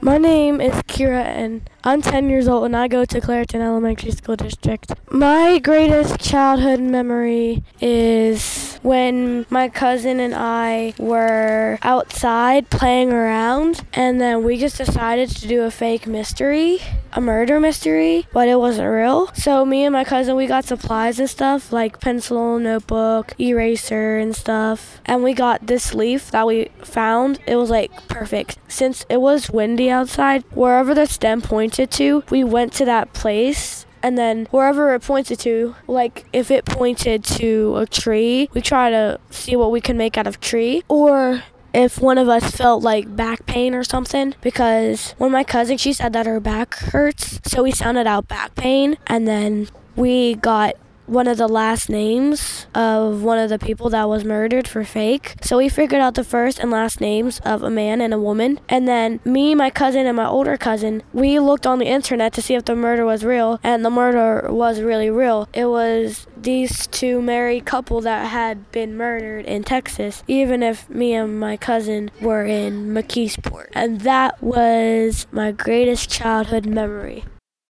My name is Kira, and I'm 10 years old, and I go to Clareton Elementary School District. My greatest childhood memory is when my cousin and I were outside playing around, and then we just decided to do a fake mystery, a murder mystery, but it wasn't real. So me and my cousin, we got supplies and stuff, like pencil, notebook, eraser, and stuff. And we got this leaf that we found. It was like perfect. Since it was windy outside, wherever the stem pointed to, we went to that place. And then wherever it pointed to, like if it pointed to a tree, we try to see what we can make out of tree. Or if one of us felt like back pain or something, because when my cousin, she said that her back hurts, so we sounded out back pain, and then we got one of the last names of one of the people that was murdered for fake. So we figured out the first and last names of a man and a woman. And then me, my cousin, and my older cousin, we looked on the internet to see if the murder was real, and the murder was really real. It was these two married couple that had been murdered in Texas, even if me and my cousin were in McKeesport. And that was my greatest childhood memory.